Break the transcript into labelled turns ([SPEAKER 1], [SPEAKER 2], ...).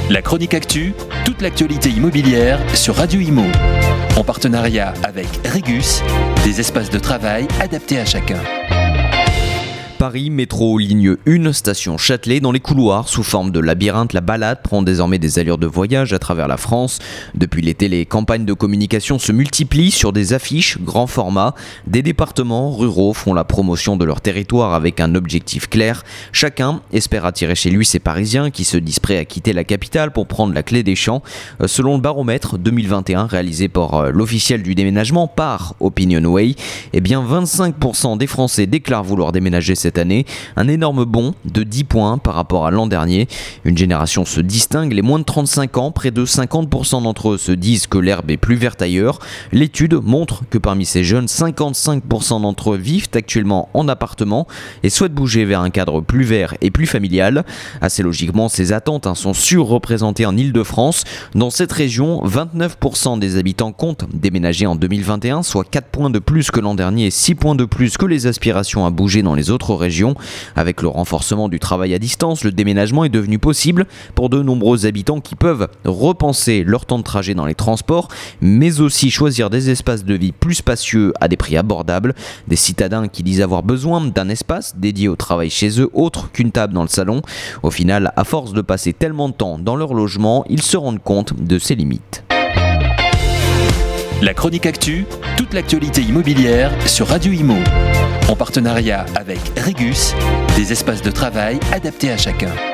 [SPEAKER 1] La chronique actu, toute l'actualité immobilière sur Radio Imo. En partenariat avec Regus, des espaces de travail adaptés à chacun.
[SPEAKER 2] Paris, métro, ligne 1, station Châtelet. Dans les couloirs, sous forme de labyrinthe, la balade prend désormais des allures de voyage à travers la France. Depuis l'été, les campagnes de communication se multiplient sur des affiches grand format. Des départements ruraux font la promotion de leur territoire avec un objectif clair. Chacun espère attirer chez lui ces Parisiens qui se disent prêts à quitter la capitale pour prendre la clé des champs. Selon le baromètre 2021 réalisé par l'officiel du déménagement par Opinionway, 25% des Français déclarent vouloir déménager cette année, un énorme bond de 10 points par rapport à l'an dernier. Une génération se distingue, les moins de 35 ans, près de 50% d'entre eux se disent que l'herbe est plus verte ailleurs. L'étude montre que parmi ces jeunes, 55% d'entre eux vivent actuellement en appartement et souhaitent bouger vers un cadre plus vert et plus familial. Assez logiquement, ces attentes sont surreprésentées en Île-de-France. Dans cette région, 29% des habitants comptent déménager en 2021, soit 4 points de plus que l'an dernier et 6 points de plus que les aspirations à bouger dans les autres régions. Avec le renforcement du travail à distance, le déménagement est devenu possible pour de nombreux habitants qui peuvent repenser leur temps de trajet dans les transports, mais aussi choisir des espaces de vie plus spacieux à des prix abordables. Des citadins qui disent avoir besoin d'un espace dédié au travail chez eux, autre qu'une table dans le salon. Au final, à force de passer tellement de temps dans leur logement, ils se rendent compte de ses limites.
[SPEAKER 1] La chronique actu, toute l'actualité immobilière sur Radio Imo. En partenariat avec Regus, des espaces de travail adaptés à chacun.